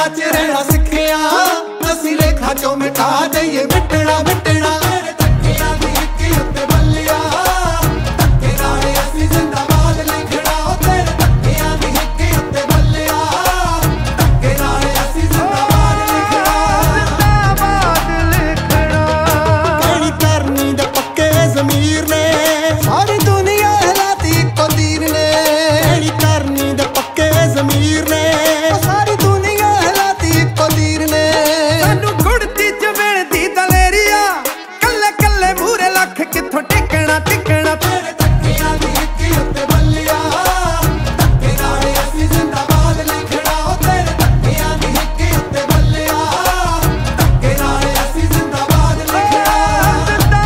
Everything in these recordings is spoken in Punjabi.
ਕਲਾ ਚ ਰਹਿਣਾ ਸਿੱਖਿਆ ਅਸੀਂ ਲੇਖਾ ਚੋਂ ਮਿਟਾ ਦਈਏ ਮਿਟਣਾ ਮਿਟਣਾ ਤੇਰੇ ਧੱਕਿਆਂ ਦੀ ਇੱਕੀ ਉੱਤੇ ਬੱਲਿਆ ਧੱਕੇ ਨਾਲ ਅਸੀਂ ਜ਼ਿੰਦਾਬਾਦ ਲਿਖਣਾ ਉਹ ਤੇਰੇ ਧੱਕਿਆਂ ਦੀ ਇੱਕੀ ਉੱਤੇ ਬੱਲਿਆ ਧੱਕੇ ਨਾਲ ਅਸੀਂ ਜ਼ਿੰਦਾਬਾਦ ਲਿਖਣਾ ਕਿਹੜੀ ਕਰਨੀ ਦੇ ਪੱਕੇ ਜ਼ਮੀਰ ਨੇ ਸਾਰੀ ਦੁਨੀਆ ਹਿਲਾਤੀ ਇੱਕੋ ਤੀਰ ਨੇ ਕਿਹੜੀ ਕਰਨੀ ਦੇ ਪੱਕੇ ਜ਼ਮੀਰ ਨੇ ਸਾਰੀ ਦੁਨੀਆ ਹਿਲਾਤੀ ਇੱਕੋ ਤੀਰ ਨੇ ਸਾਨੂੰ ਗੁੜਤੀ ਚ ਮਿਲਦੀ ਦਲੇਰੀਆ ਕੱਲੇ ਕੱਲੇ ਮੂਰੇ ਲੱਖ ਕਿੱਥੋਂ ਟਿਕਣਾ ਟਿਕਣਾ ਤੇਰੇ ਧੱਕਿਆਂ ਦੀ ਇੱਕੀ ਉੱਤੇ ਬੱਲਿਆ ਧੱਕੇ ਨਾਲ ਅਸੀਂ ਜ਼ਿੰਦਾਬਾਦ ਲਿਖਣਾ ਉਹ ਤੇਰੇ ਧੱਕਿਆਂ ਦੀ ਇੱਕੀ ਉੱਤੇ ਬੱਲਿਆ ਧੱਕੇ ਨਾਲ ਅਸੀਂ ਜ਼ਿੰਦਾਬਾਦ ਲਿਖਣਾ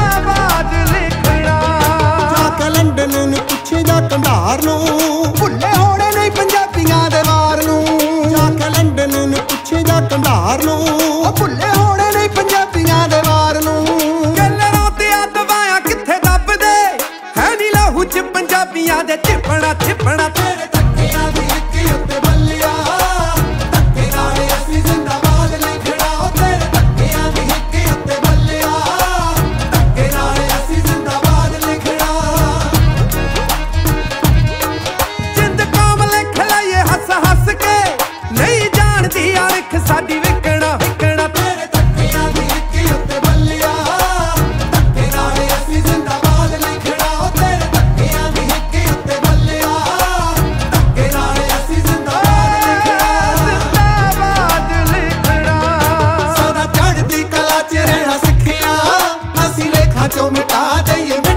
ਜਾ ਕੇ ਲੰਡਨ ਨੂੰ ਪੁੱਛੇ ਜਾ ਕੰਧਾਰ ਨੂੰ ਭੁੱਲੇ ਹੋਣੇ ਨਹੀਂ ਪੰਜਾਬੀਆਂ ਦੇ ਵਾਰ ਨੂੰ ਜਾ ਕੇ ਲੰਡਨ ਨੂੰ ਪੁੱਛੇ ਜਾ ਕੰਧਾਰ ਨੂੰ ਉਹ ਭੁੱਲੇ ਹੋਣੇ ਨਹੀਂ ਪੰਜਾਬੀਆਂ ਦੇ ਵਾਰ ਨੂੰ ਗੱਲਾਂ ਤੇ ਦਵਾਇਆ ਕਿੱਥੇ ਦੱਬਦੇ ਹੈ ਨੀ ਲਹੂ ਚ ਪੰਜਾਬੀਆਂ ਦੇ ਛਿਪਣਾ ਛਿਪਣਾ ਤੇਰੇ ਧੱਕਿਆਂ ਦੀ ਇੱਕੀ ਉੱਤੇ ਬੱਲਿਆ ਧੱਕੇ ਨਾਲ ਅਸੀਂ ਜ਼ਿੰਦਾਬਾਦ ਲਿਖਣਾ ਉਹ ਤੇਰੇ ਧੱਕਿਆਂ ਦੀ ਇੱਕੀ ਉੱਤੇ ਬੱਲਿਆ ਧੱਕੇ ਨਾਲ ਅਸੀਂ ਜ਼ਿੰਦਾਬਾਦ ਲਿਖਣਾ ਜਿੰਦ ਕੌਮ ਲਿਖ ਲਈਏ ਹੱਸ ਹੱਸ ਕੇ ਨਹੀਂ ਜਾਣਦੀ ਅਣਖ ਸਾਡੀ ਵਿਕਣਾ ਵਿਕਣਾ ਤੇਰੇ ਧੱਕਿਆਂ ਦੀ ਇੱਕੀ ਉੱਤੇ ਬੱਲਿਆ ਧੱਕੇ ਨਾਲ ਅਸੀਂ ਜ਼ਿੰਦਾਬਾਦ ਲਿਖਣਾ ਉਹ ਤੇਰੇ ਧੱਕਿਆਂ ਦੀ ਇੱਕੀ ਉੱਤੇ ਬੱਲਿਆ ਧੱਕੇ ਨਾਲ ਅਸੀਂ ਜ਼ਿੰਦਾਬਾਦ ਲਿਖਣਾ ਸਦਾ ਚੜ੍ਹਦੀ ਕਲਾ ਚ ਰਹਿਣਾ ਸਿੱਖਿਆ ਅਸੀਂ ਲੇਖਾ ਚੋਂ ਮਿਟਾ ਦਈਏ